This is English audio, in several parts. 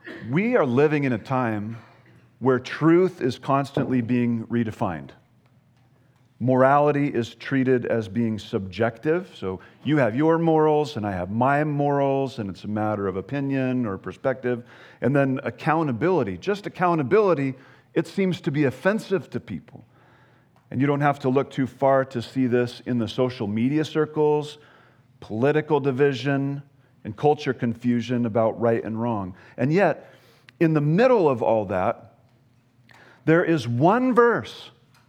We are living in a time where truth is constantly being redefined. Morality is treated as being subjective. So you have your morals and I have my morals, and it's a matter of opinion or perspective. And then accountability, just accountability, it seems to be offensive to people. And you don't have to look too far to see this in the social media circles, political division, and culture confusion about right and wrong. And yet, in the middle of all that, there is one verse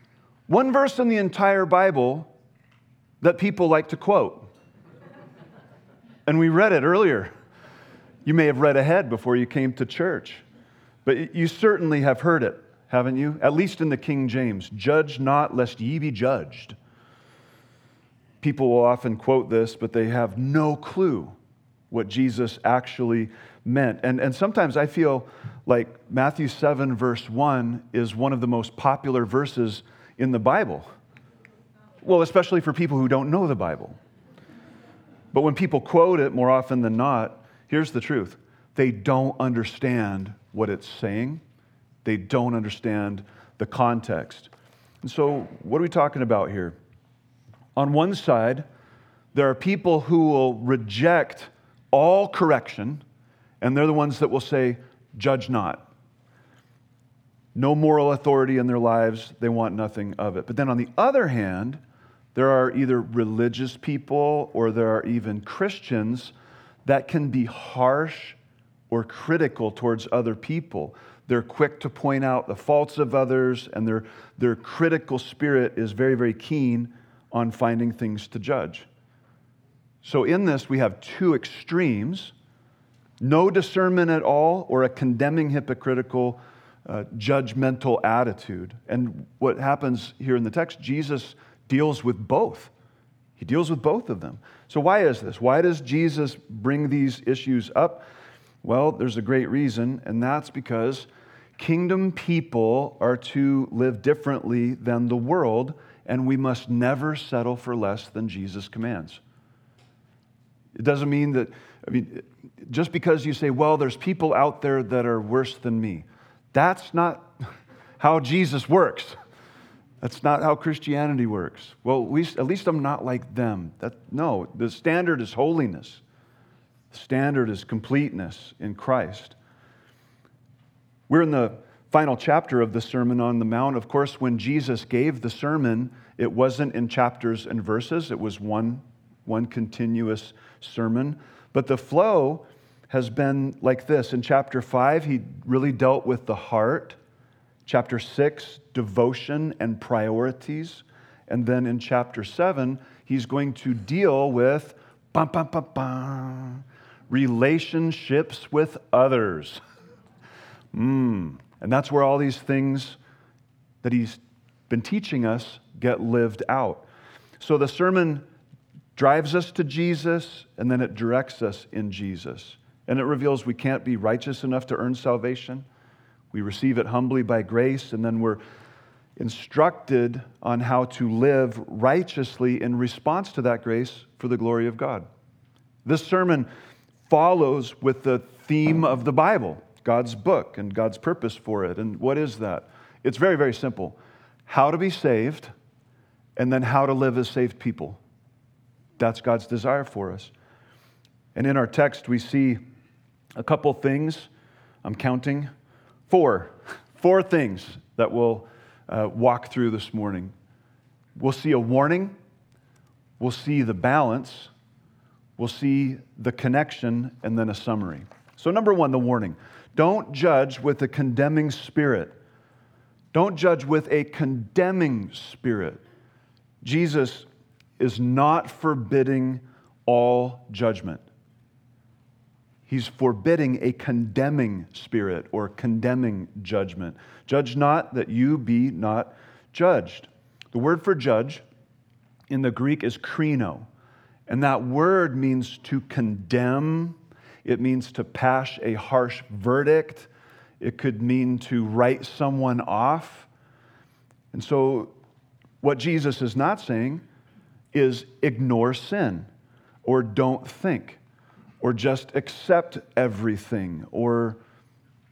in the entire Bible that people like to quote. And we read it earlier. You may have read ahead before you came to church, but you certainly have heard it, haven't you? At least in the King James, "Judge not, lest ye be judged." People will often quote this, but they have no clue what Jesus actually meant. And sometimes I feel like Matthew 7, verse 1 is one of the most popular verses in the Bible. Well, especially for people who don't know the Bible. But when people quote it more often than not, here's the truth. They don't understand what it's saying. They don't understand the context. And so what are we talking about here? On one side, there are people who will reject all correction, and they're the ones that will say, "Judge not." No moral authority in their lives. They want nothing of it. But then on the other hand, there are either religious people or there are even Christians that can be harsh or critical towards other people. They're quick to point out the faults of others, and their critical spirit is very, very keen on finding things to judge. So in this, we have two extremes: no discernment at all, or a condemning, hypocritical, judgmental attitude. And what happens here in the text, Jesus deals with both. He deals with both of them. So why is this? Why does Jesus bring these issues up? Well, there's a great reason, and that's because kingdom people are to live differently than the world, and we must never settle for less than Jesus commands. It doesn't mean that, just because you say, well, there's people out there that are worse than me. That's not how Jesus works. That's not how Christianity works. Well, at least I'm not like them. No, the standard is holiness. The standard is completeness in Christ. We're in the final chapter of the Sermon on the Mount. Of course, when Jesus gave the sermon, it wasn't in chapters and verses. It was one continuous sermon. But the flow has been like this. In chapter 5, he really dealt with the heart. Chapter 6, devotion and priorities. And then in chapter 7, he's going to deal with relationships with others. And that's where all these things that he's been teaching us get lived out. So the sermon drives us to Jesus, and then it directs us in Jesus. And it reveals we can't be righteous enough to earn salvation. We receive it humbly by grace, and then we're instructed on how to live righteously in response to that grace for the glory of God. This sermon follows with the theme of the Bible, God's book and God's purpose for it. And what is that? It's very, very simple. How to be saved, and then how to live as saved people. That's God's desire for us. And in our text, we see a couple things. I'm counting. Four things that we'll walk through this morning. We'll see a warning. We'll see the balance. We'll see the connection, and then a summary. So number one, the warning. Don't judge with a condemning spirit. Don't judge with a condemning spirit. Jesus is not forbidding all judgment. He's forbidding a condemning spirit or condemning judgment. Judge not that you be not judged. The word for judge in the Greek is krino. And that word means to condemn. It means to pass a harsh verdict. It could mean to write someone off. And so what Jesus is not saying is ignore sin, or don't think, or just accept everything, or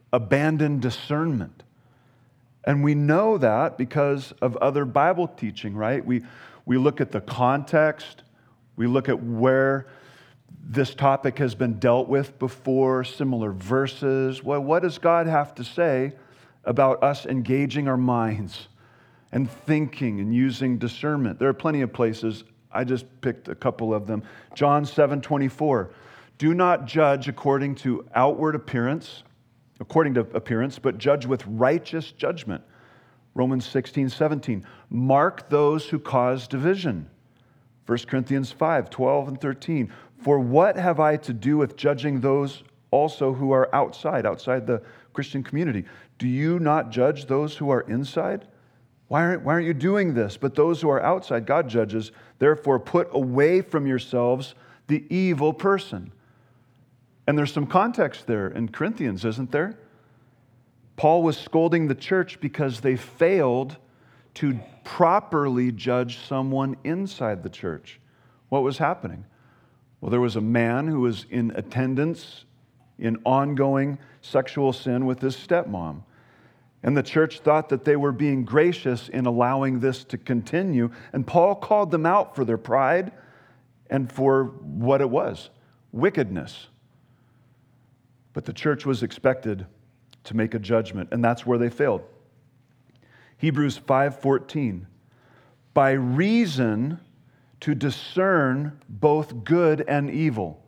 abandon discernment. And we know that because of other Bible teaching, right? We look at the context, we look at where this topic has been dealt with before, similar verses. Well, what does God have to say about us engaging our minds and thinking and using discernment? There are plenty of places. I just picked a couple of them. John 7:24. Do not judge according to appearance, but judge with righteous judgment. Romans 16:17. Mark those who cause division. 1 Corinthians 5:12 and 13. For what have I to do with judging those also who are outside the Christian community? Do you not judge those who are inside? Why aren't you doing this? But those who are outside, God judges. Therefore, put away from yourselves the evil person. And there's some context there in Corinthians, isn't there? Paul was scolding the church because they failed to properly judge someone inside the church. What was happening? Well, there was a man who was in attendance in ongoing sexual sin with his stepmom. And the church thought that they were being gracious in allowing this to continue. And Paul called them out for their pride and for what it was, wickedness. But the church was expected to make a judgment, and that's where they failed. Hebrews 5:14, by reason to discern both good and evil.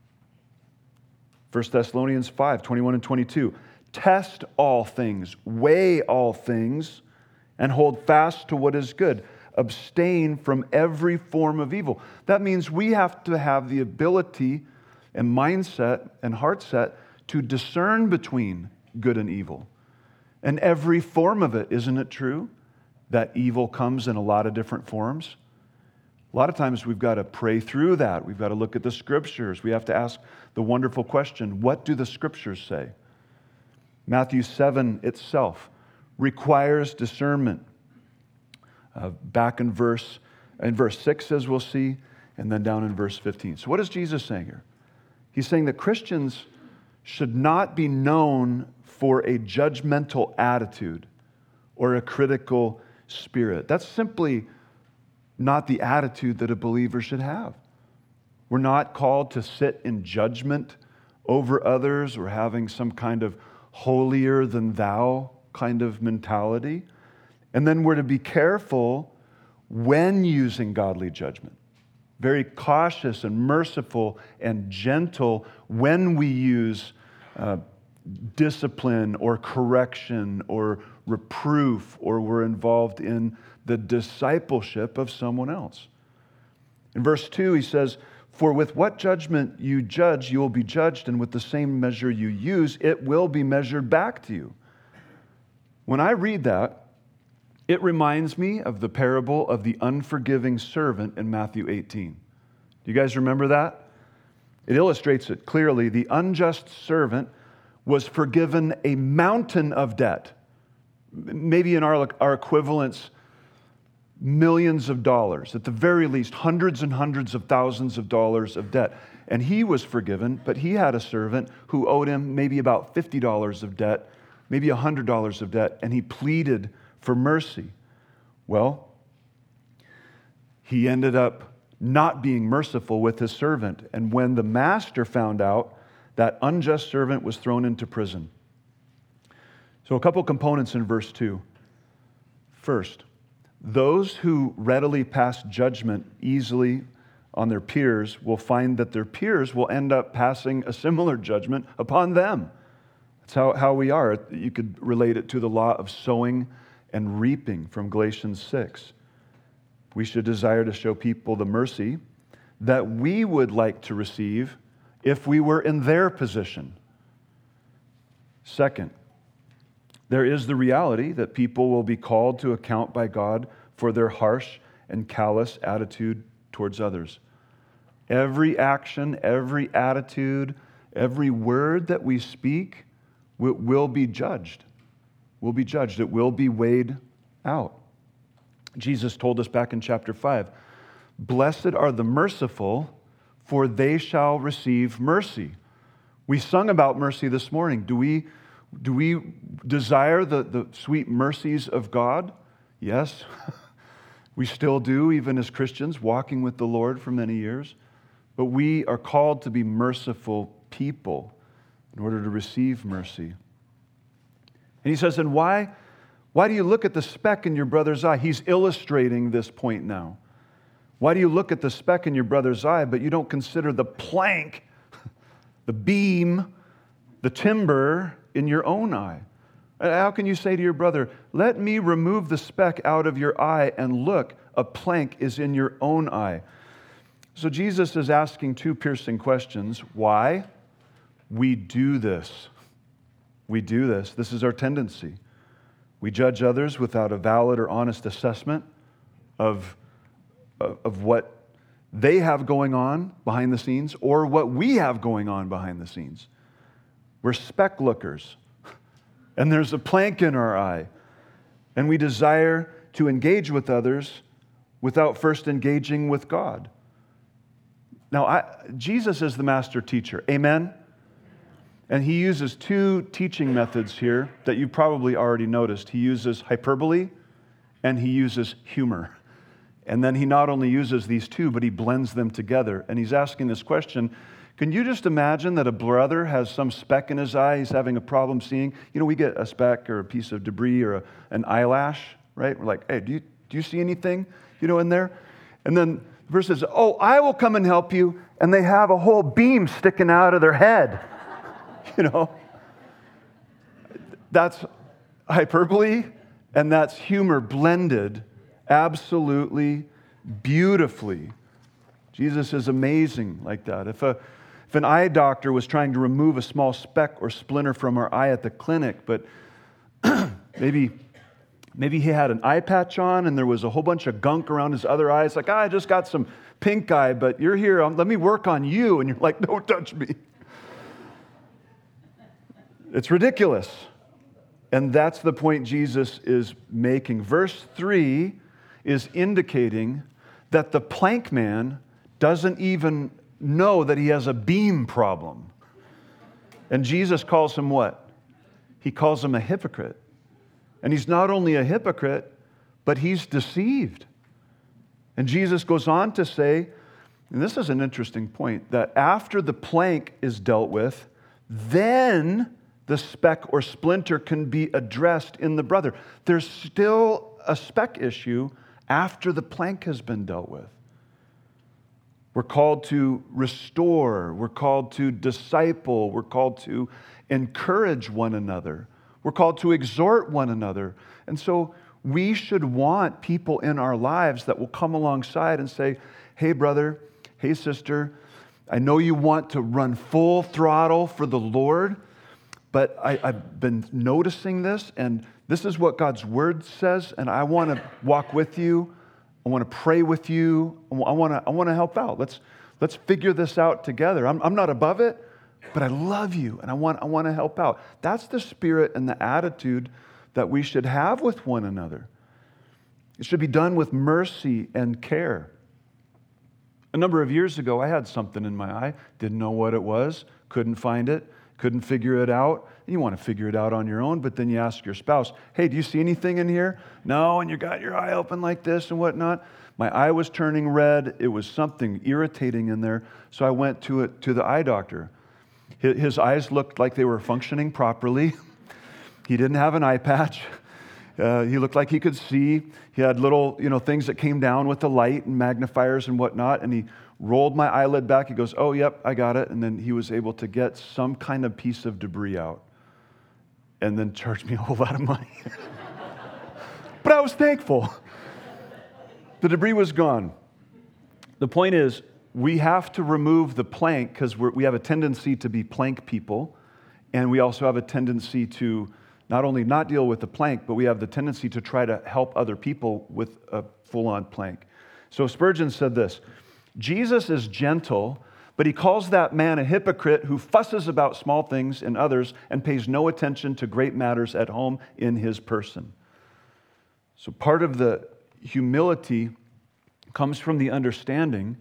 1 Thessalonians 5:21 and 22, test all things, weigh all things, and hold fast to what is good. Abstain from every form of evil. That means we have to have the ability and mindset and heart set to discern between good and evil. And every form of it, isn't it true? That evil comes in a lot of different forms. A lot of times we've got to pray through that. We've got to look at the Scriptures. We have to ask the wonderful question, what do the Scriptures say? Matthew 7 itself requires discernment. Back in verse 6, as we'll see, and then down in verse 15. So what is Jesus saying here? He's saying that Christians should not be known for a judgmental attitude or a critical spirit. That's simply not the attitude that a believer should have. We're not called to sit in judgment over others or having some kind of holier than thou kind of mentality. And then we're to be careful when using godly judgment. Very cautious and merciful and gentle when we use discipline or correction or reproof, or we're involved in the discipleship of someone else. In verse 2, he says, for with what judgment you judge, you will be judged, and with the same measure you use, it will be measured back to you. When I read that, it reminds me of the parable of the unforgiving servant in Matthew 18. Do you guys remember that? It illustrates it clearly. The unjust servant was forgiven a mountain of debt. Maybe in our equivalents, millions of dollars, at the very least, hundreds and hundreds of thousands of dollars of debt. And he was forgiven, but he had a servant who owed him maybe about $50 of debt, maybe $100 of debt, and he pleaded for mercy. Well, he ended up not being merciful with his servant. And when the master found out, that unjust servant was thrown into prison. So a couple components in verse 2. First, those who readily pass judgment easily on their peers will find that their peers will end up passing a similar judgment upon them. That's how we are. You could relate it to the law of sowing and reaping from Galatians 6. We should desire to show people the mercy that we would like to receive if we were in their position. Second, there is the reality that people will be called to account by God for their harsh and callous attitude towards others. Every action, every attitude, every word that we speak will be judged. Will be judged. It will be weighed out. Jesus told us back in chapter 5, blessed are the merciful, for they shall receive mercy. We sung about mercy this morning. Do we Do we desire the sweet mercies of God? Yes. We still do, even as Christians, walking with the Lord for many years. But we are called to be merciful people in order to receive mercy. And he says, and why do you look at the speck in your brother's eye? He's illustrating this point now. Why do you look at the speck in your brother's eye, but you don't consider the plank, the beam, the timber in your own eye? How can you say to your brother, let me remove the speck out of your eye, and look, a plank is in your own eye? So Jesus is asking two piercing questions. Why? We do this. We do this. This is our tendency. We judge others without a valid or honest assessment of what they have going on behind the scenes or what we have going on behind the scenes. We're speck lookers, and there's a plank in our eye, and we desire to engage with others without first engaging with God. Now, Jesus is the master teacher. Amen? And he uses two teaching methods here that you probably already noticed. He uses hyperbole and he uses humor. And then he not only uses these two, but he blends them together. And he's asking this question, can you just imagine that a brother has some speck in his eye, he's having a problem seeing? You know, we get a speck or a piece of debris or an eyelash, right? We're like, hey, do you see anything, in there? And then the person says, oh, I will come and help you. And they have a whole beam sticking out of their head. That's hyperbole and that's humor blended absolutely beautifully. Jesus is amazing like that. If an eye doctor was trying to remove a small speck or splinter from our eye at the clinic, but maybe he had an eye patch on and there was a whole bunch of gunk around his other eye. It's like, I just got some pink eye, but you're here. Let me work on you. And you're like, don't touch me. It's ridiculous. And that's the point Jesus is making. Verse 3 is indicating that the plank man doesn't even know that he has a beam problem. And Jesus calls him what? He calls him a hypocrite. And he's not only a hypocrite, but he's deceived. And Jesus goes on to say, and this is an interesting point, that after the plank is dealt with, then the speck or splinter can be addressed in the brother. There's still a speck issue after the plank has been dealt with. We're called to restore. We're called to disciple. We're called to encourage one another. We're called to exhort one another. And so we should want people in our lives that will come alongside and say, hey, brother, hey, sister, I know you want to run full throttle for the Lord, but I've been noticing this, and this is what God's Word says, and I want to walk with you. I want to pray with you. I want to help out. Let's figure this out together. I'm not above it, but I love you, and I want to help out. That's the spirit and the attitude that we should have with one another. It should be done with mercy and care. A number of years ago, I had something in my eye, didn't know what it was, couldn't find it, couldn't figure it out. You want to figure it out on your own, but then you ask your spouse, hey, do you see anything in here? No, and you got your eye open like this and whatnot. My eye was turning red. It was something irritating in there, so I went to the eye doctor. His eyes looked like they were functioning properly. He didn't have an eye patch. He looked like he could see. He had little, things that came down with the light and magnifiers and whatnot, and he rolled my eyelid back. He goes, oh, yep, I got it. And then he was able to get some kind of piece of debris out and then charged me a whole lot of money. But I was thankful. The debris was gone. The point is, we have to remove the plank because we have a tendency to be plank people, and we also have a tendency to not only not deal with the plank, but we have the tendency to try to help other people with a full-on plank. So Spurgeon said this, Jesus is gentle, but he calls that man a hypocrite who fusses about small things in others and pays no attention to great matters at home in his person. So part of the humility comes from the understanding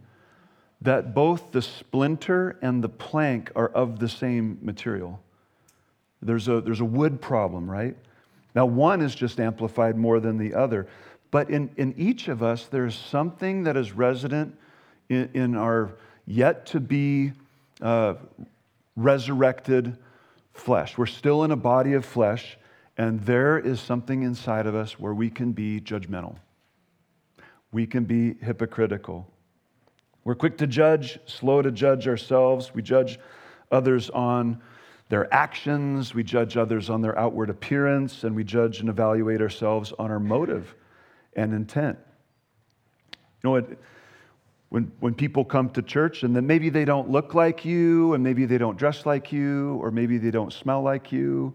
that both the splinter and the plank are of the same material. There's a wood problem, right? Now, one is just amplified more than the other. But in each of us, there's something that is resident in our yet-to-be resurrected flesh. We're still in a body of flesh, and there is something inside of us where we can be judgmental. We can be hypocritical. We're quick to judge, slow to judge ourselves. We judge others on their actions. We judge others on their outward appearance, and we judge and evaluate ourselves on our motive and intent. You know what? When people come to church and then maybe they don't look like you, and maybe they don't dress like you, or maybe they don't smell like you.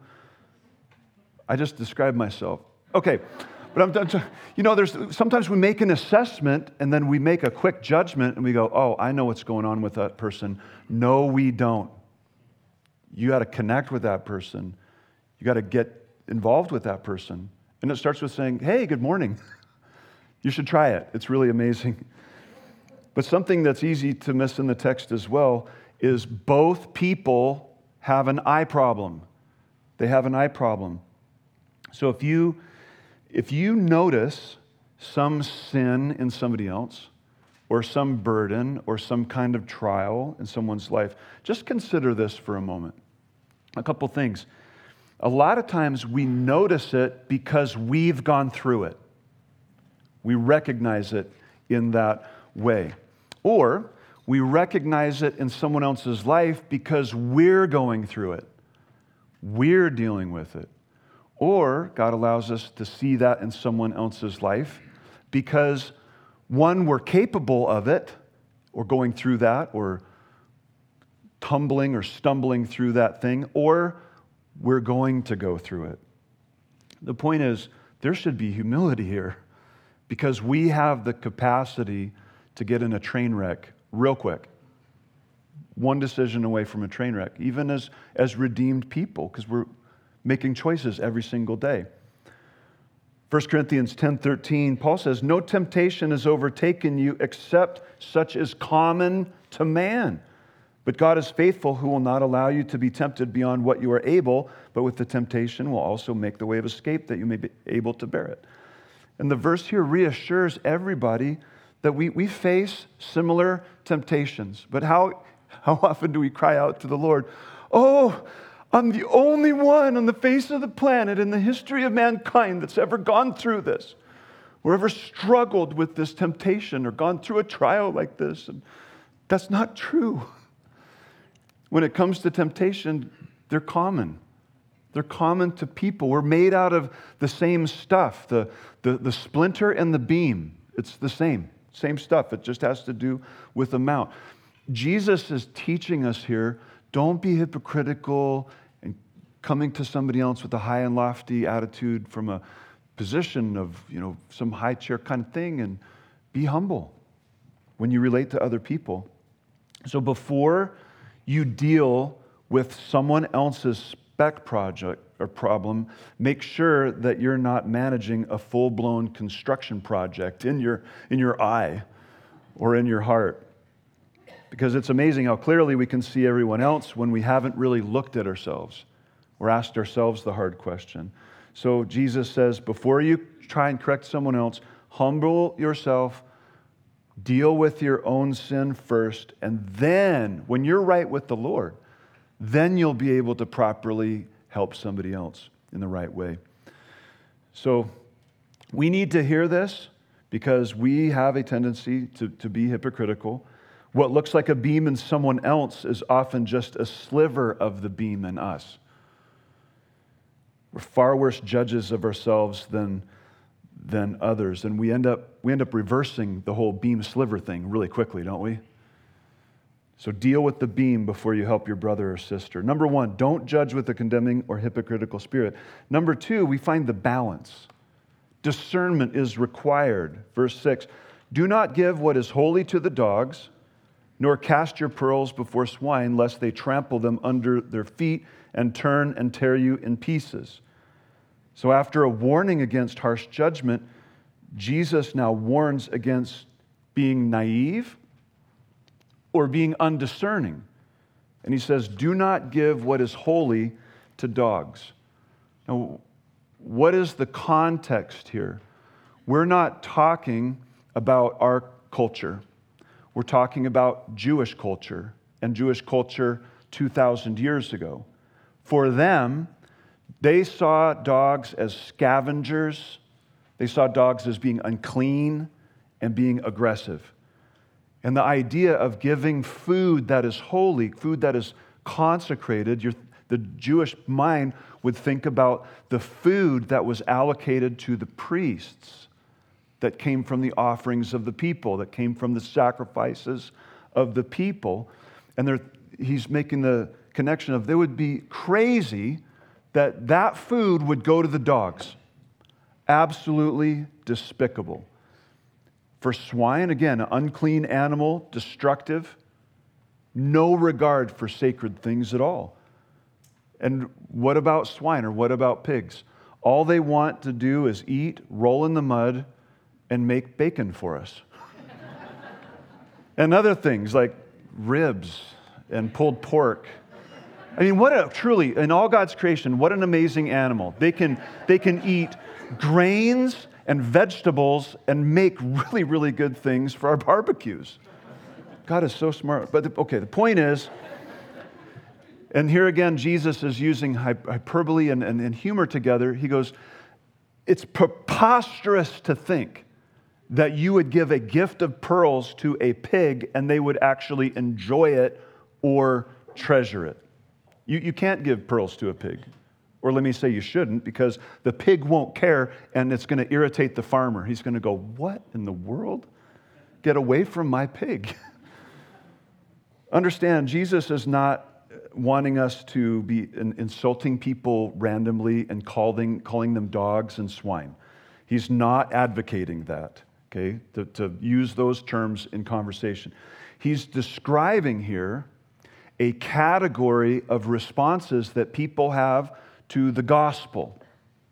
I just described myself. Okay, but there's sometimes we make an assessment and then we make a quick judgment and we go, oh, I know what's going on with that person. No, we don't. You got to connect with that person. You got to get involved with that person. And it starts with saying, hey, good morning. You should try it. It's really amazing. But something that's easy to miss in the text as well is both people have an eye problem. They have an eye problem. So if you notice some sin in somebody else, or some burden, or some kind of trial in someone's life, just consider this for a moment. A couple things. A lot of times we notice it because we've gone through it. We recognize it in that way. Or we recognize it in someone else's life because we're going through it. We're dealing with it. Or God allows us to see that in someone else's life because, one, we're capable of it, or going through that, or tumbling or stumbling through that thing, or we're going to go through it. The point is, there should be humility here because we have the capacity to get in a train wreck real quick. One decision away from a train wreck, even as redeemed people, because we're making choices every single day. 1 Corinthians 10:13, Paul says, no temptation has overtaken you except such as common to man. But God is faithful, who will not allow you to be tempted beyond what you are able, but with the temptation will also make the way of escape that you may be able to bear it. And the verse here reassures everybody that we face similar temptations. But how often do we cry out to the Lord, oh, I'm the only one on the face of the planet in the history of mankind that's ever gone through this, or ever struggled with this temptation, or gone through a trial like this. And that's not true. When it comes to temptation, they're common. They're common to people. We're made out of the same stuff, the splinter and the beam. It's the same stuff. It just has to do with amount. Jesus is teaching us here, don't be hypocritical and coming to somebody else with a high and lofty attitude from a position of, some high chair kind of thing, and be humble when you relate to other people. So before you deal with someone else's spec project or problem, make sure that you're not managing a full-blown construction project in your eye or in your heart. Because it's amazing how clearly we can see everyone else when we haven't really looked at ourselves or asked ourselves the hard question. So Jesus says, before you try and correct someone else, humble yourself, deal with your own sin first, and then, when you're right with the Lord, then you'll be able to properly help somebody else in the right way. So we need to hear this because we have a tendency to be hypocritical. What looks like a beam in someone else is often just a sliver of the beam in us. We're far worse judges of ourselves than others, and we end up reversing the whole beam sliver thing really quickly, don't we? So deal with the beam before you help your brother or sister. Number one, don't judge with a condemning or hypocritical spirit. Number two, we find the balance. Discernment is required. Verse 6, do not give what is holy to the dogs, nor cast your pearls before swine, lest they trample them under their feet and turn and tear you in pieces. So after a warning against harsh judgment, Jesus now warns against being naive or being undiscerning. And he says, do not give what is holy to dogs. Now, what is the context here? We're not talking about our culture. We're talking about Jewish culture and Jewish culture 2,000 years ago. For them, they saw dogs as scavengers. They saw dogs as being unclean and being aggressive. And the idea of giving food that is holy, food that is consecrated, the Jewish mind would think about the food that was allocated to the priests, that came from the offerings of the people, that came from the sacrifices of the people. And he's making the connection of, they would be crazy that food would go to the dogs. Absolutely despicable. For swine, again, an unclean animal, destructive, no regard for sacred things at all. And what about swine, or what about pigs? All they want to do is eat, roll in the mud, and make bacon for us. And other things like ribs and pulled pork. I mean, truly, in all God's creation, what an amazing animal. They can eat grains and vegetables and make really, really good things for our barbecues. God is so smart. But the point is, and here again, Jesus is using hyperbole and humor together. He goes, it's preposterous to think that you would give a gift of pearls to a pig and they would actually enjoy it or treasure it. You can't give pearls to a pig. Or let me say you shouldn't, because the pig won't care and it's going to irritate the farmer. He's going to go, what in the world? Get away from my pig. Understand, Jesus is not wanting us to be insulting people randomly and calling them dogs and swine. He's not advocating that, okay, to use those terms in conversation. He's describing here a category of responses that people have to the gospel,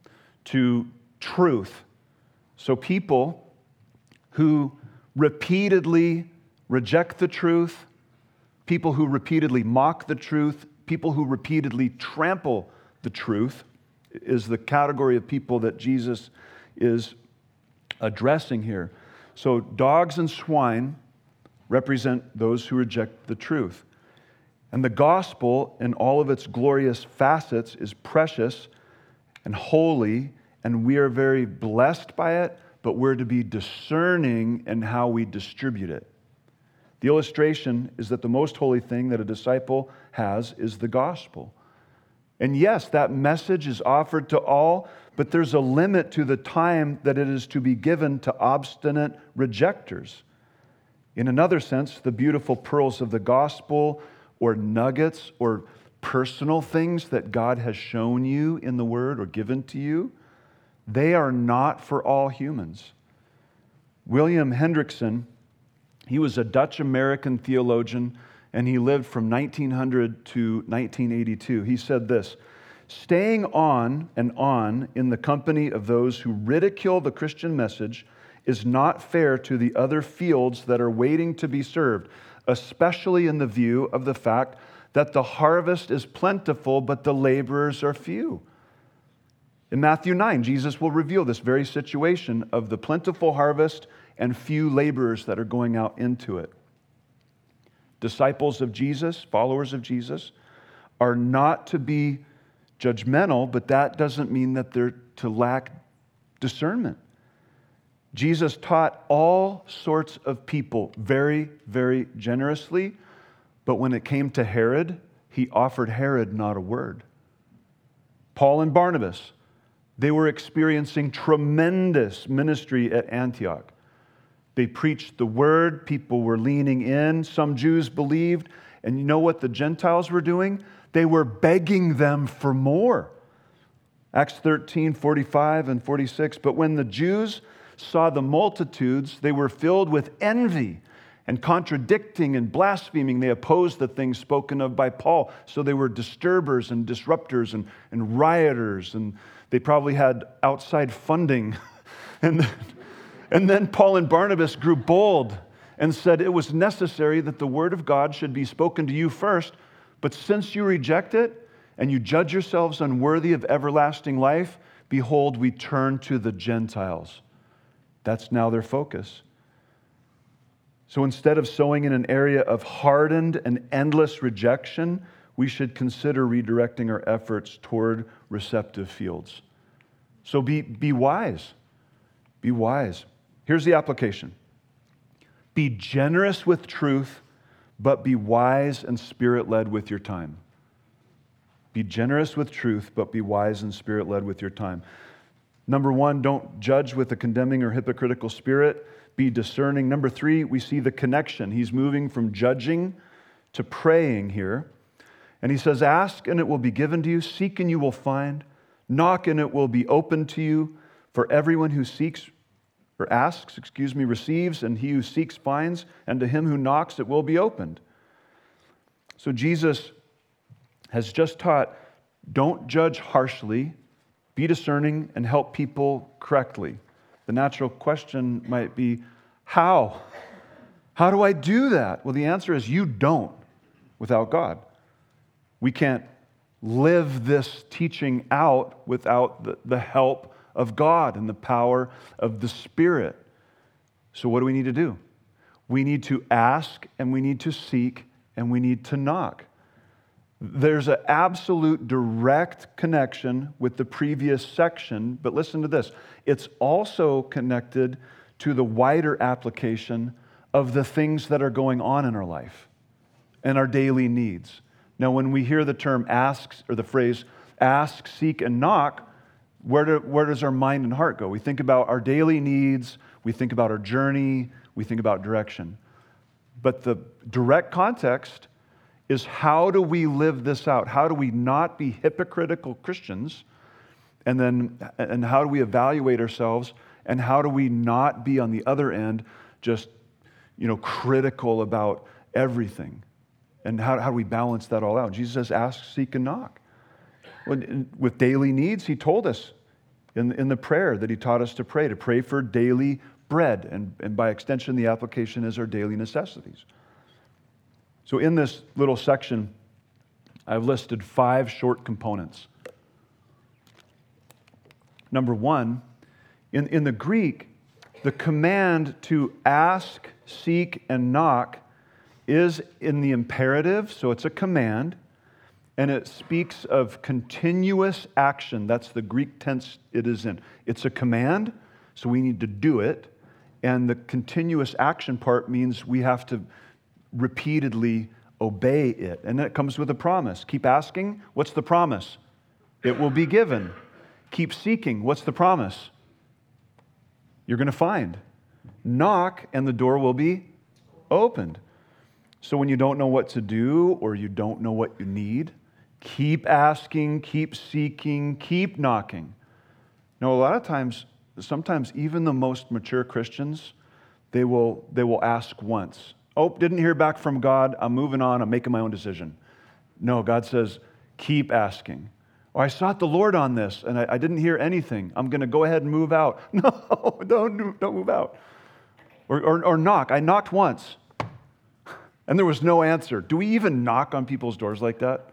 to truth. So people who repeatedly reject the truth, people who repeatedly mock the truth, people who repeatedly trample the truth is the category of people that Jesus is addressing here. So dogs and swine represent those who reject the truth. And the gospel, in all of its glorious facets, is precious and holy, and we are very blessed by it, but we're to be discerning in how we distribute it. The illustration is that the most holy thing that a disciple has is the gospel. And yes, that message is offered to all, but there's a limit to the time that it is to be given to obstinate rejectors. In another sense, the beautiful pearls of the gospel, or nuggets, or personal things that God has shown you in the Word or given to you, they are not for all humans. William Hendrickson, he was a Dutch-American theologian, and he lived from 1900 to 1982. He said this, "Staying on and on in the company of those who ridicule the Christian message is not fair to the other fields that are waiting to be served, especially in the view of the fact that the harvest is plentiful, but the laborers are few." In Matthew 9, Jesus will reveal this very situation of the plentiful harvest and few laborers that are going out into it. Disciples of Jesus, followers of Jesus, are not to be judgmental, but that doesn't mean that they're to lack discernment. Jesus taught all sorts of people very, very generously, but when it came to Herod, he offered Herod not a word. Paul and Barnabas, they were experiencing tremendous ministry at Antioch. They preached the word, people were leaning in, some Jews believed, and you know what the Gentiles were doing? They were begging them for more. Acts 13, 45 and 46, but when the Jews saw the multitudes, they were filled with envy and contradicting and blaspheming. They opposed the things spoken of by Paul. So they were disturbers and disruptors and rioters, and they probably had outside funding. And then Paul and Barnabas grew bold and said it was necessary that the word of God should be spoken to you first, but since you reject it, and you judge yourselves unworthy of everlasting life, behold, we turn to the Gentiles. That's now their focus. So instead of sowing in an area of hardened and endless rejection, we should consider redirecting our efforts toward receptive fields. So be wise. Be wise. Here's the application. Be generous with truth, but be wise and Spirit-led with your time. Be generous with truth, but be wise and Spirit-led with your time. Number one, don't judge with a condemning or hypocritical spirit. Be discerning. Number three, we see the connection. He's moving from judging to praying here. And he says, ask and it will be given to you. Seek and you will find. Knock and it will be opened to you. For everyone who asks, receives, and he who seeks finds, and to him who knocks it will be opened. So Jesus has just taught, don't judge harshly, be discerning, and help people correctly. The natural question might be, how? How do I do that? Well, the answer is you don't without God. We can't live this teaching out without the help of God and the power of the Spirit. So what do we need to do? We need to ask, and we need to seek, and we need to knock. There's an absolute direct connection with the previous section, but listen to this. It's also connected to the wider application of the things that are going on in our life and our daily needs. Now, when we hear the term ask, or the phrase ask, seek, and knock, where does our mind and heart go? We think about our daily needs, we think about our journey, we think about direction. But the direct context is, how do we live this out? How do we not be hypocritical Christians? And how do we evaluate ourselves? And how do we not be on the other end just, critical about everything? And how do we balance that all out? Jesus says, ask, seek, and knock. With daily needs, he told us in the prayer that he taught us to pray for daily bread. And by extension, the application is our daily necessities. So in this little section, I've listed 5 short components. Number one, in the Greek, the command to ask, seek, and knock is in the imperative, so it's a command, and it speaks of continuous action. That's the Greek tense it is in. It's a command, so we need to do it, and the continuous action part means we have to repeatedly obey it. And it comes with a promise. Keep asking. What's the promise? It will be given. Keep seeking. What's the promise? You're going to find. Knock, and the door will be opened. So when you don't know what to do, or you don't know what you need, keep asking, keep seeking, keep knocking. Now, a lot of times, sometimes even the most mature Christians, they will ask once. Oh, didn't hear back from God. I'm moving on. I'm making my own decision. No, God says, keep asking. Or I sought the Lord on this, and I didn't hear anything. I'm going to go ahead and move out. No, don't move out. Or knock. I knocked once, and there was no answer. Do we even knock on people's doors like that?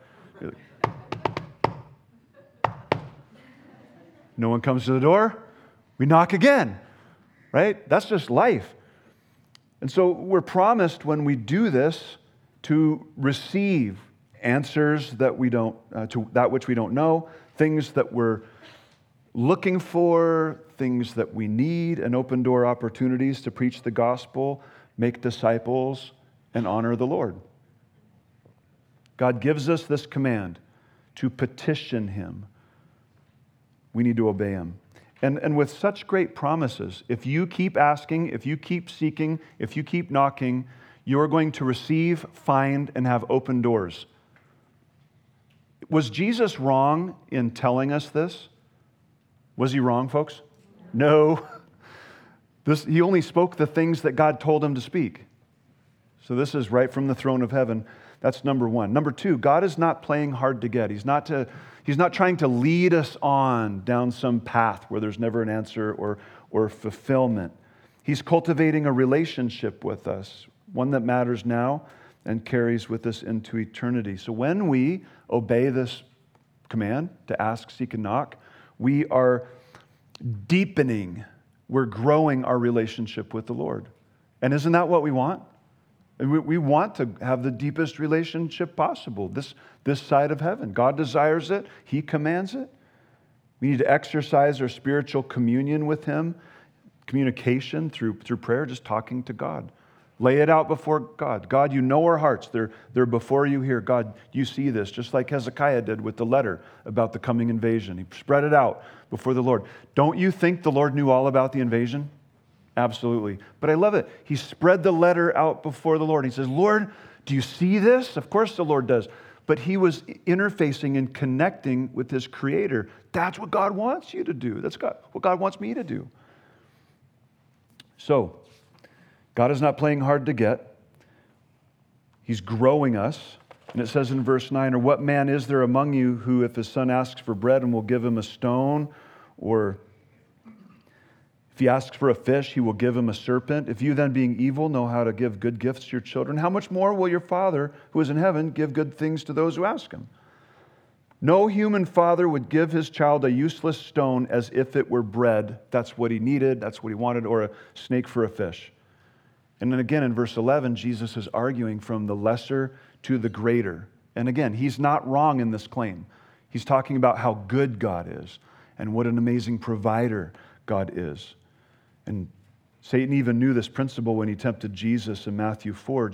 No one comes to the door. We knock again, right? That's just life. And so we're promised when we do this to receive answers that we don't, to that which we don't know, things that we're looking for, things that we need, and open door opportunities to preach the gospel, make disciples, and honor the Lord. God gives us this command to petition Him. We need to obey Him. And with such great promises, if you keep asking, if you keep seeking, if you keep knocking, you're going to receive, find, and have open doors. Was Jesus wrong in telling us this? Was he wrong, folks? No. He only spoke the things that God told him to speak. So this is right from the throne of heaven. That's number one. Number two, God is not playing hard to get. He's not trying to lead us on down some path where there's never an answer or fulfillment. He's cultivating a relationship with us, one that matters now and carries with us into eternity. So when we obey this command to ask, seek, and knock, we are deepening, we're growing our relationship with the Lord. And isn't that what we want? We want to have the deepest relationship possible, this side of heaven. God desires it. He commands it. We need to exercise our spiritual communion with Him, communication through prayer, just talking to God. Lay it out before God. God, you know our hearts. They're before you here. God, you see this, just like Hezekiah did with the letter about the coming invasion. He spread it out before the Lord. Don't you think the Lord knew all about the invasion? Absolutely. But I love it. He spread the letter out before the Lord. He says, Lord, do you see this? Of course the Lord does. But he was interfacing and connecting with his Creator. That's what God wants you to do. That's what God wants me to do. So, God is not playing hard to get. He's growing us. And it says in verse 9, or what man is there among you who, if his son asks for bread and will give him a stone, or if he asks for a fish, he will give him a serpent? If you then, being evil, know how to give good gifts to your children, how much more will your Father who is in heaven give good things to those who ask him? No human father would give his child a useless stone as if it were bread. That's what he needed, that's what he wanted, or a snake for a fish. And then again in verse 11, Jesus is arguing from the lesser to the greater. And again, he's not wrong in this claim. He's talking about how good God is and what an amazing provider God is. And Satan even knew this principle when he tempted Jesus in Matthew 4.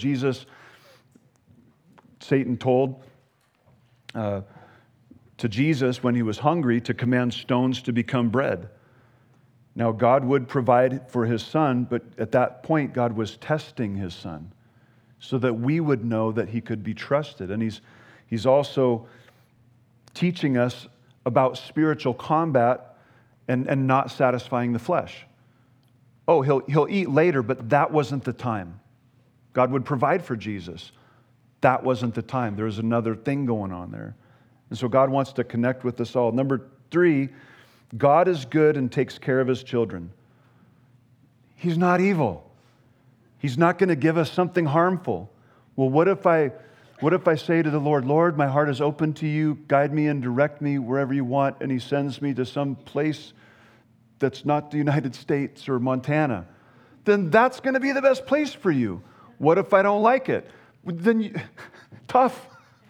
Satan told to Jesus when he was hungry to command stones to become bread. Now, God would provide for his son, but at that point, God was testing his son so that we would know that he could be trusted. And he's also teaching us about spiritual combat and not satisfying the flesh. Oh, he'll eat later, but that wasn't the time. God would provide for Jesus. That wasn't the time. There was another thing going on there. And so God wants to connect with us all. Number 3, God is good and takes care of his children. He's not evil. He's not going to give us something harmful. Well, what if I say to the Lord, Lord, my heart is open to you, guide me and direct me wherever you want, and he sends me to some place that's not the United States or Montana, then that's going to be the best place for you. What if I don't like it? Tough.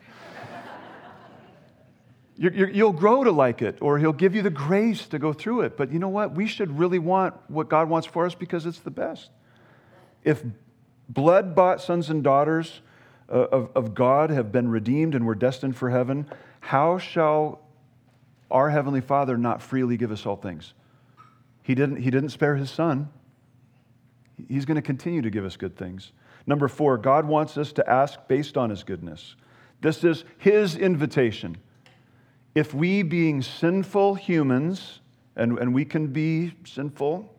You'll grow to like it, or he'll give you the grace to go through it. But you know what? We should really want what God wants for us because it's the best. If blood-bought sons and daughters of God have been redeemed and we're destined for heaven, how shall our Heavenly Father not freely give us all things? He didn't spare his son. He's going to continue to give us good things. Number 4, God wants us to ask based on his goodness. This is his invitation. If we, being sinful humans, and we can be sinful,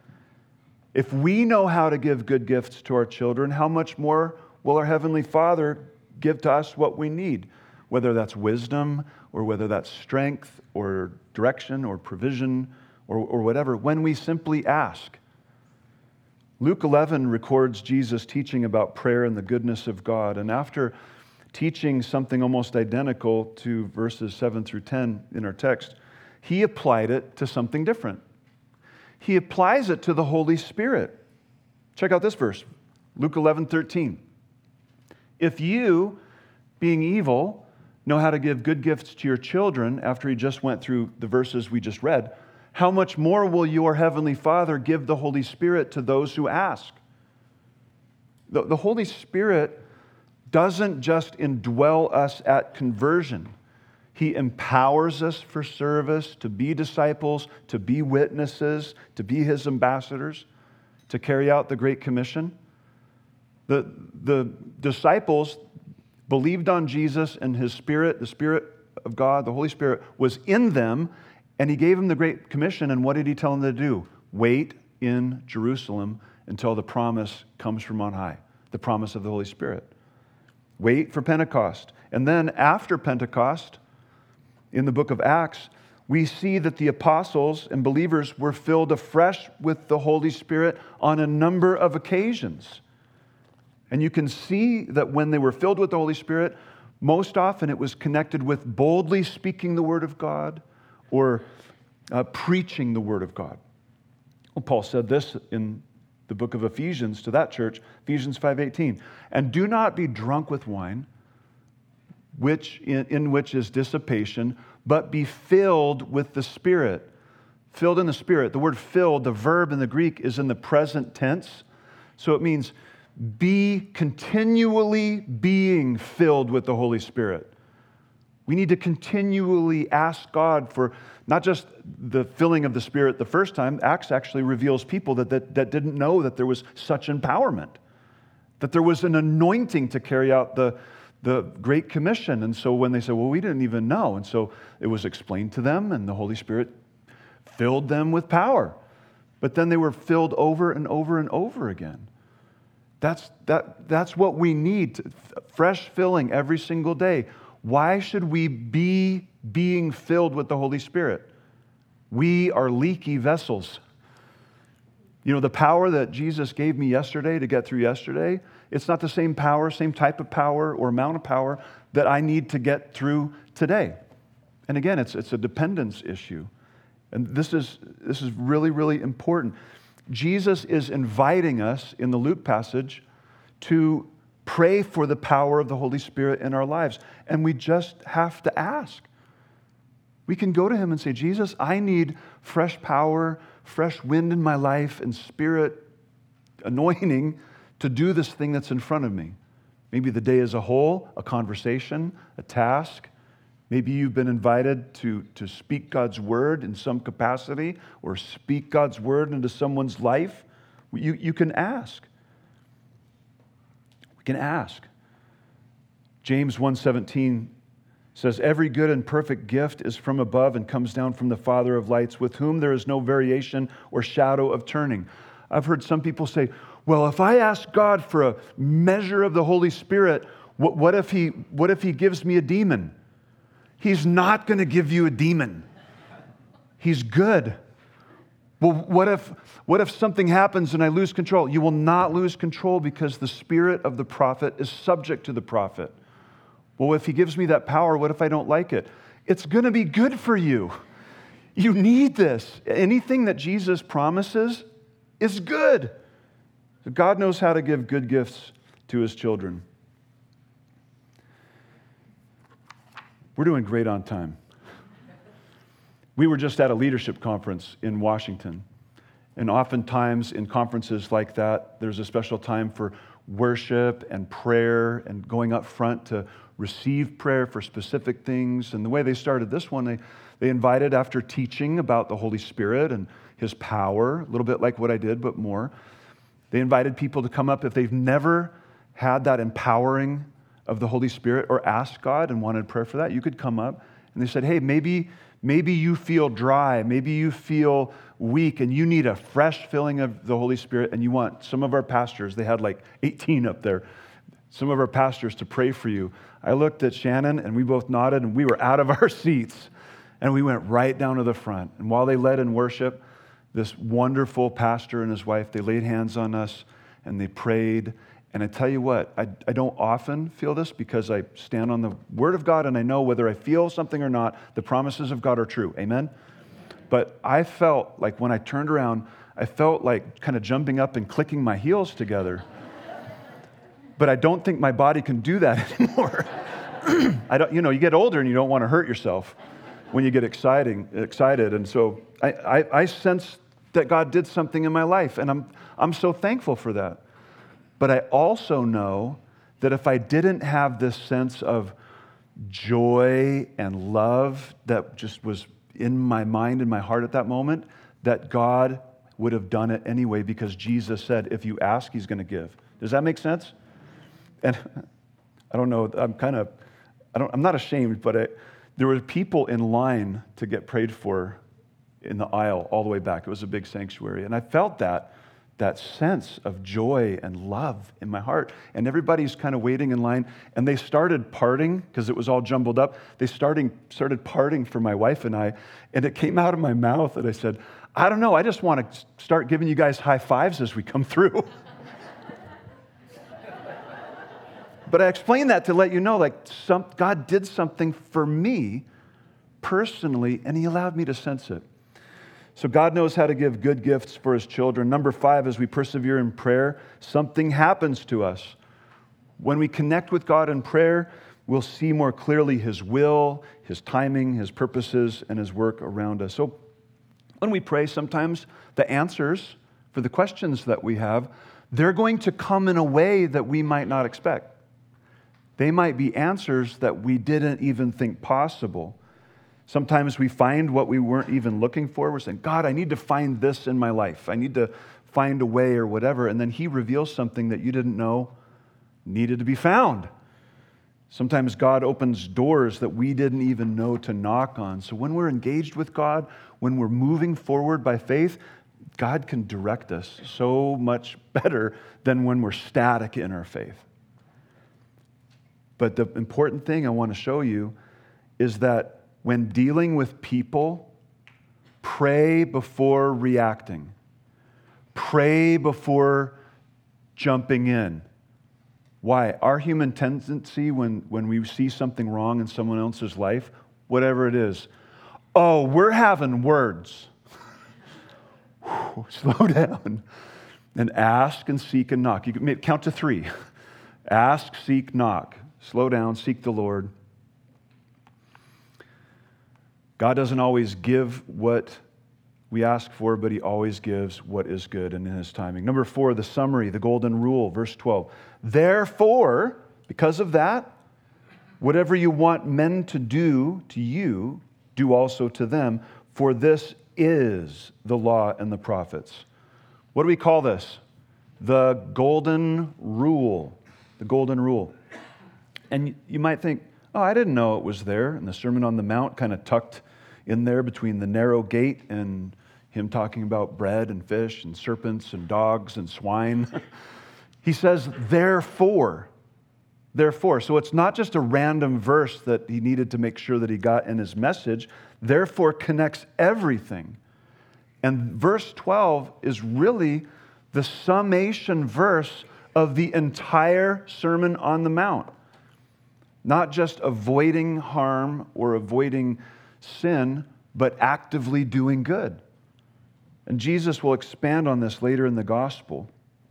if we know how to give good gifts to our children, how much more will our Heavenly Father give to us what we need? Whether that's wisdom, or whether that's strength, or direction, or provision, or whatever, when we simply ask. Luke 11 records Jesus teaching about prayer and the goodness of God. And after teaching something almost identical to verses 7 through 10 in our text, he applied it to something different. He applies it to the Holy Spirit. Check out this verse, Luke 11:13. If you, being evil, know how to give good gifts to your children, after he just went through the verses we just read, how much more will your Heavenly Father give the Holy Spirit to those who ask? The Holy Spirit doesn't just indwell us at conversion. He empowers us for service, to be disciples, to be witnesses, to be his ambassadors, to carry out the Great Commission. The disciples believed on Jesus, and his Spirit, the Spirit of God, the Holy Spirit, was in them, and he gave them the Great Commission. And what did he tell them to do? Wait in Jerusalem until the promise comes from on high, the promise of the Holy Spirit. Wait for Pentecost. And then after Pentecost, in the book of Acts, we see that the apostles and believers were filled afresh with the Holy Spirit on a number of occasions. And you can see that when they were filled with the Holy Spirit, most often it was connected with boldly speaking the Word of God or preaching the Word of God. Well, Paul said this in the book of Ephesians to that church, Ephesians 5:18. And do not be drunk with wine, in which is dissipation, but be filled with the Spirit. Filled in the Spirit. The word filled, the verb in the Greek, is in the present tense. So it means be continually being filled with the Holy Spirit. We need to continually ask God for not just the filling of the Spirit the first time. Acts actually reveals people that didn't know that there was such empowerment, that there was an anointing to carry out the Great Commission. And so when they said, well, we didn't even know. And so it was explained to them, and the Holy Spirit filled them with power. But then they were filled over and over and over again. That's what we need, fresh filling every single day. Why should we be being filled with the Holy Spirit? We are leaky vessels. You know, the power that Jesus gave me yesterday to get through yesterday, it's not the same power, same type of power or amount of power that I need to get through today. And again, it's a dependence issue. And this is really, really important. Jesus is inviting us in the Luke passage to pray for the power of the Holy Spirit in our lives. And we just have to ask. We can go to him and say, Jesus, I need fresh power, fresh wind in my life, and Spirit anointing to do this thing that's in front of me. Maybe the day as a whole, a conversation, a task. Maybe you've been invited to speak God's word in some capacity or speak God's word into someone's life. You can ask. We can ask. James 1:17 says, every good and perfect gift is from above and comes down from the Father of lights, with whom there is no variation or shadow of turning. I've heard some people say, well, if I ask God for a measure of the Holy Spirit, what if he gives me a demon? He's not going to give you a demon. He's good. Well, what if something happens and I lose control? You will not lose control because the spirit of the prophet is subject to the prophet. Well, if he gives me that power, what if I don't like it? It's going to be good for you. You need this. Anything that Jesus promises is good. God knows how to give good gifts to his children. We're doing great on time. We were just at a leadership conference in Washington. And oftentimes in conferences like that, there's a special time for worship and prayer and going up front to receive prayer for specific things. And the way they started this one, they invited, after teaching about the Holy Spirit and his power, a little bit like what I did, but more, they invited people to come up if they've never had that empowering of the Holy Spirit or asked God and wanted prayer for that. You could come up. And they said, hey, maybe you feel dry, maybe you feel weak, and you need a fresh filling of the Holy Spirit, and you want some of our pastors, they had like 18 up there, some of our pastors to pray for you. I looked at Shannon, and we both nodded, and we were out of our seats, and we went right down to the front. And while they led in worship, this wonderful pastor and his wife, they laid hands on us, and they prayed. And I tell you what, I don't often feel this because I stand on the Word of God and I know whether I feel something or not, the promises of God are true. Amen? But I felt like when I turned around, I felt like kind of jumping up and clicking my heels together. But I don't think my body can do that anymore. You get older and you don't want to hurt yourself when you get excited. And so I sense that God did something in my life, and I'm so thankful for that. But I also know that if I didn't have this sense of joy and love that just was in my mind and my heart at that moment, that God would have done it anyway, because Jesus said, if you ask, he's going to give. Does that make sense? And I don't know, I'm not ashamed, but there were people in line to get prayed for in the aisle all the way back. It was a big sanctuary. And I felt that sense of joy and love in my heart. And everybody's kind of waiting in line. And they started parting, because it was all jumbled up. They started parting for my wife and I. And it came out of my mouth and I said, I don't know, I just want to start giving you guys high fives as we come through. But I explain that to let you know, like, God did something for me personally, and he allowed me to sense it. So God knows how to give good gifts for his children. Number 5, as we persevere in prayer, something happens to us. When we connect with God in prayer, we'll see more clearly his will, his timing, his purposes, and his work around us. So when we pray, sometimes the answers for the questions that we have, they're going to come in a way that we might not expect. They might be answers that we didn't even think possible. Sometimes we find what we weren't even looking for. We're saying, God, I need to find this in my life. I need to find a way or whatever. And then he reveals something that you didn't know needed to be found. Sometimes God opens doors that we didn't even know to knock on. So when we're engaged with God, when we're moving forward by faith, God can direct us so much better than when we're static in our faith. But the important thing I want to show you is that when dealing with people, pray before reacting. Pray before jumping in. Why? Our human tendency when we see something wrong in someone else's life, whatever it is, oh, we're having words. Slow down and ask and seek and knock. You can count to 3. Ask, seek, knock. Slow down, seek the Lord. God doesn't always give what we ask for, but he always gives what is good and in his timing. Number 4, the summary, the golden rule, verse 12. Therefore, because of that, whatever you want men to do to you, do also to them, for this is the law and the prophets. What do we call this? The golden rule. The golden rule. And you might think, oh, I didn't know it was there. And the Sermon on the Mount kind of tucked in there between the narrow gate and him talking about bread and fish and serpents and dogs and swine. He says, therefore. Therefore. So it's not just a random verse that he needed to make sure that he got in his message. Therefore connects everything. And verse 12 is really the summation verse of the entire Sermon on the Mount. Not just avoiding harm or avoiding sin, but actively doing good. And Jesus will expand on this later in the gospel.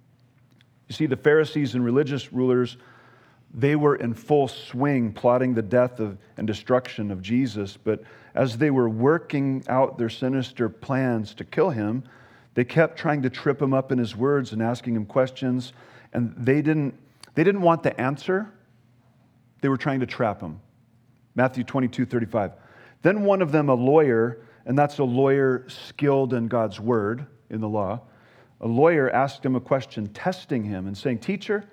You see, the Pharisees and religious rulers, they were in full swing plotting the death and destruction of Jesus, but as they were working out their sinister plans to kill him, they kept trying to trip him up in his words and asking him questions, and they didn't want the answer. They were trying to trap him. Matthew 22:35. Then one of them, a lawyer, and that's a lawyer skilled in God's word, in the law, a lawyer asked him a question, testing him and saying, Teacher,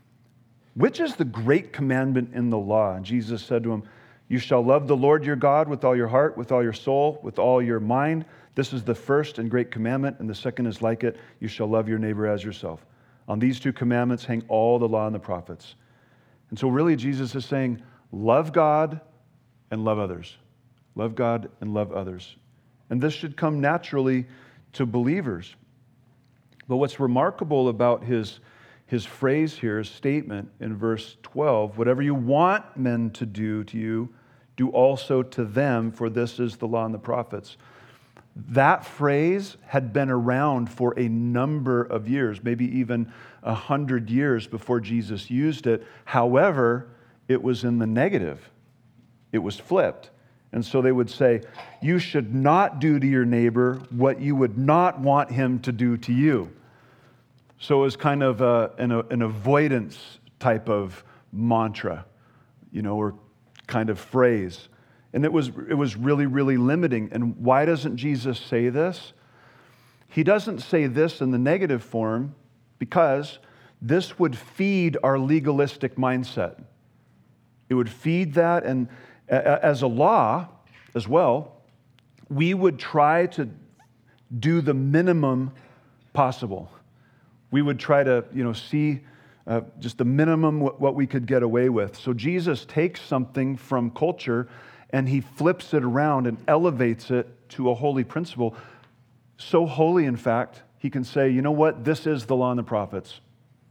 which is the great commandment in the law? And Jesus said to him, you shall love the Lord your God with all your heart, with all your soul, with all your mind. This is the first and great commandment, and the second is like it. You shall love your neighbor as yourself. On these 2 commandments hang all the law and the prophets. And so really Jesus is saying, love God and love others. Love God and love others. And this should come naturally to believers. But what's remarkable about his phrase here, his statement in verse 12, whatever you want men to do to you, do also to them, for this is the law and the prophets. That phrase had been around for a number of years, maybe even 100 years before Jesus used it. However, it was in the negative. It was flipped. And so they would say, you should not do to your neighbor what you would not want him to do to you. So it was kind of an avoidance type of mantra, or kind of phrase. And it was really, really limiting. And why doesn't Jesus say this? He doesn't say this in the negative form because this would feed our legalistic mindset. It would feed that, and as a law as well, we would try to do the minimum possible. We would try to, see just the minimum what we could get away with. So Jesus takes something from culture and he flips it around and elevates it to a holy principle. So holy, in fact, he can say, you know what? This is the law and the prophets.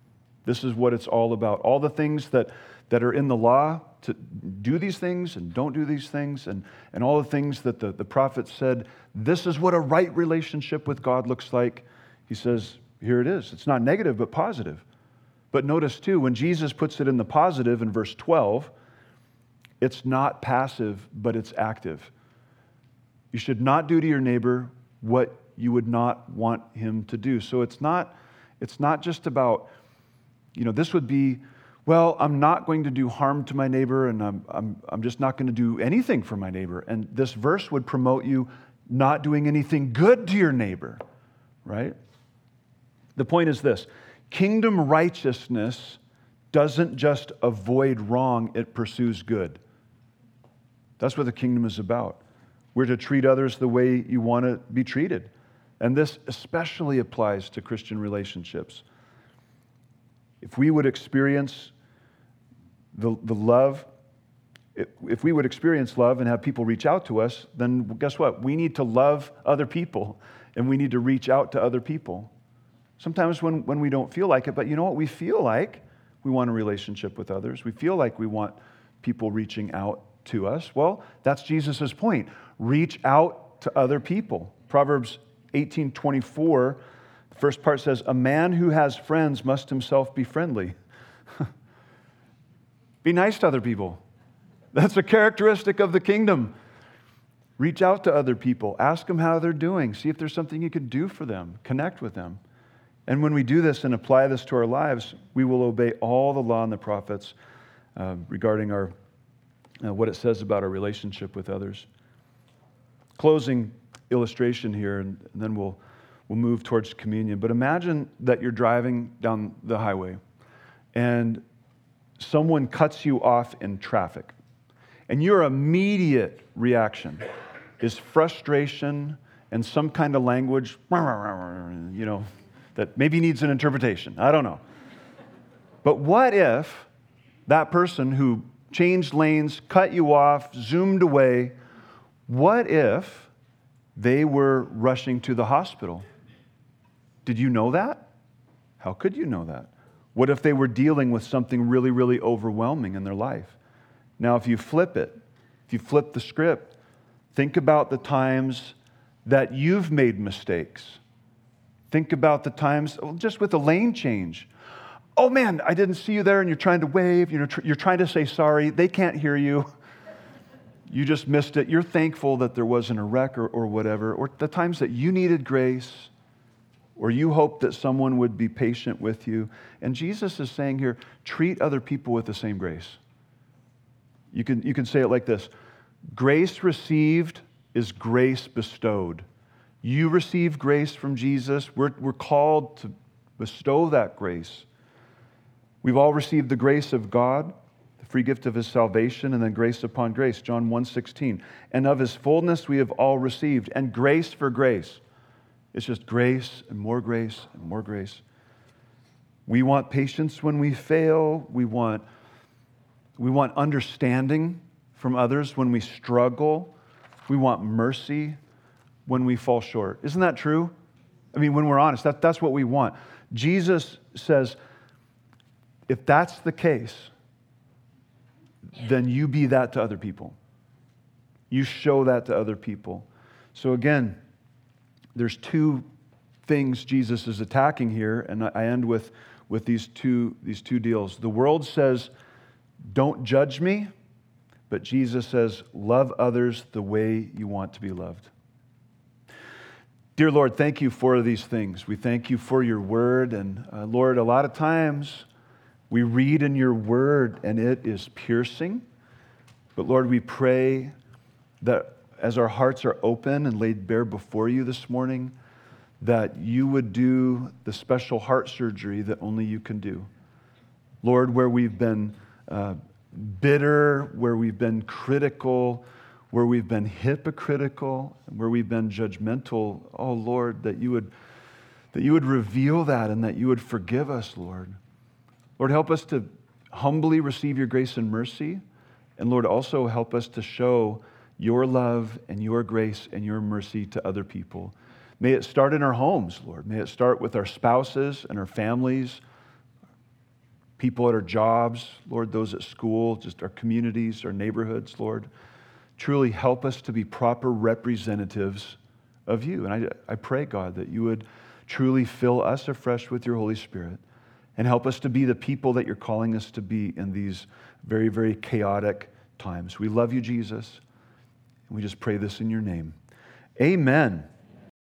This is what it's all about. All the things that are in the law, to do these things and don't do these things, and all the things that the prophet said, this is what a right relationship with God looks like. He says, here it is. It's not negative, but positive. But notice too, when Jesus puts it in the positive in verse 12, it's not passive, but it's active. You should not do to your neighbor what you would not want him to do. So it's not just about, this would be, well, I'm not going to do harm to my neighbor, and I'm just not going to do anything for my neighbor. And this verse would promote you not doing anything good to your neighbor, right? The point is this: kingdom righteousness doesn't just avoid wrong, it pursues good. That's what the kingdom is about. We're to treat others the way you want to be treated. And this especially applies to Christian relationships. If we would experience the love, if we would experience love and have people reach out to us, then guess what? We need to love other people, and we need to reach out to other people. Sometimes when we don't feel like it, but you know what? We feel like we want a relationship with others. We feel like we want people reaching out to us. Well, that's Jesus' point. Reach out to other people. Proverbs 18:24, the first part says, a man who has friends must himself be friendly. Be nice to other people. That's a characteristic of the kingdom. Reach out to other people. Ask them how they're doing. See if there's something you can do for them. Connect with them. And when we do this and apply this to our lives, we will obey all the law and the prophets regarding our what it says about our relationship with others. Closing illustration here, and then we'll move towards communion. But imagine that you're driving down the highway and someone cuts you off in traffic. And your immediate reaction is frustration and some kind of language, that maybe needs an interpretation. I don't know. But what if that person who changed lanes, cut you off, zoomed away, what if they were rushing to the hospital? Did you know that? How could you know that? What if they were dealing with something really, really overwhelming in their life? Now, if you flip the script, think about the times that you've made mistakes. Think about the times, just with a lane change. Oh man, I didn't see you there, and you're trying to wave, you're trying to say sorry, they can't hear you. You just missed it. You're thankful that there wasn't a wreck or whatever. Or the times that you needed grace, or you hoped that someone would be patient with you. And Jesus is saying here, treat other people with the same grace. You can say it like this: grace received is grace bestowed. You receive grace from Jesus. We're called to bestow that grace. We've all received the grace of God, the free gift of His salvation, and then grace upon grace, John 1:16. And of His fullness we have all received, and grace for grace. It's just grace and more grace and more grace. We want patience when we fail. We want understanding from others when we struggle. We want mercy when we fall short. Isn't that true? I mean, when we're honest, that's what we want. Jesus says, if that's the case, then you be that to other people. You show that to other people. So again, there's two things Jesus is attacking here, and I end with these two deals. The world says, don't judge me, but Jesus says, love others the way you want to be loved. Dear Lord, thank you for these things. We thank you for your word, and Lord, a lot of times we read in your word and it is piercing, but Lord, we pray that as our hearts are open and laid bare before you this morning, that you would do the special heart surgery that only you can do. Lord, where we've been bitter, where we've been critical, where we've been hypocritical, where we've been judgmental, oh Lord, that you would reveal that and that you would forgive us, Lord. Lord, help us to humbly receive your grace and mercy, and Lord, also help us to show your love and your grace and your mercy to other people. May it start in our homes, Lord. May it start with our spouses and our families, people at our jobs, Lord, those at school, just our communities, our neighborhoods, Lord. Truly help us to be proper representatives of you. And I pray, God, that you would truly fill us afresh with your Holy Spirit and help us to be the people that you're calling us to be in these very, very chaotic times. We love you, Jesus, and we just pray this in your name. Amen.